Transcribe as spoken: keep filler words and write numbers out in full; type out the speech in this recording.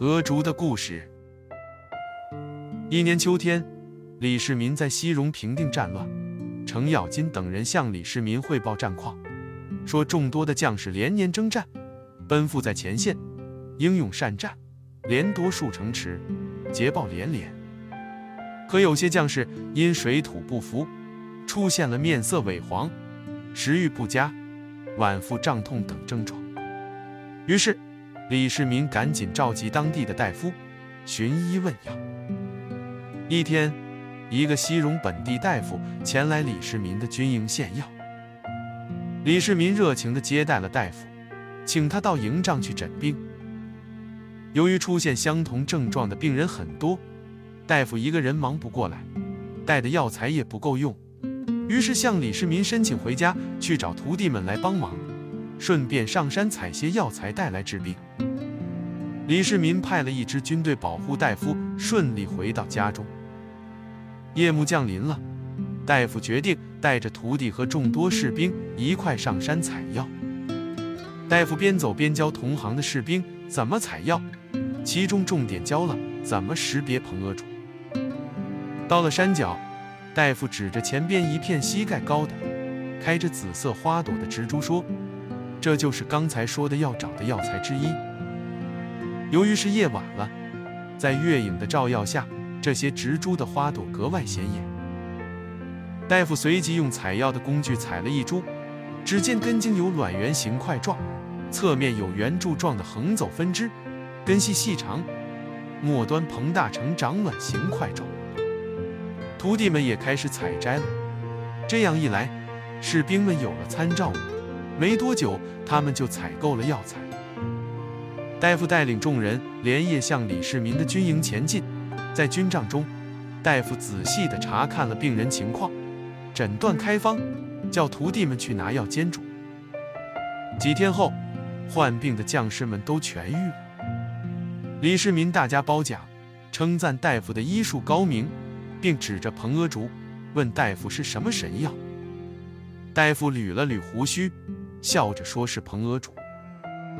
鹅竹的故事。一年秋天，李世民在西戎平定战乱，程咬金等人向李世民汇报战况，说众多的将士连年征战，奔赴在前线，英勇善战，连夺数城池，捷报连连。可有些将士因水土不服，出现了面色萎黄、食欲不佳、脘腹胀痛等症状。于是李世民赶紧召集当地的大夫，寻医问药。一天，一个西戎本地大夫前来李世民的军营献药。李世民热情地接待了大夫，请他到营帐去诊病。由于出现相同症状的病人很多，大夫一个人忙不过来，带的药材也不够用，于是向李世民申请回家去找徒弟们来帮忙，顺便上山采些药材带来治病。李世民派了一支军队保护大夫顺利回到家中。夜幕降临了，大夫决定带着徒弟和众多士兵一块上山采药。大夫边走边教同行的士兵怎么采药，其中重点教了怎么识别蓬蛾竹。到了山脚，大夫指着前边一片膝盖高的、开着紫色花朵的植株说：“这就是刚才说的要找的药材之一。”由于是夜晚了，在月影的照耀下，这些植株的花朵格外显眼。大夫随即用采药的工具采了一株，只见根茎有卵圆形块状，侧面有圆柱状的横走分支，根系细长，末端膨大成长卵形块状。徒弟们也开始采摘了。这样一来，士兵们有了参照物，没多久，他们就采购了药材。大夫带领众人连夜向李世民的军营前进。在军帐中，大夫仔细地查看了病人情况，诊断开方，叫徒弟们去拿药煎煮。几天后，患病的将士们都痊愈了。李世民大加褒奖，称赞大夫的医术高明，并指着蓬蛾竹问大夫是什么神药。大夫捋了捋胡须，笑着说是蓬蛾竹。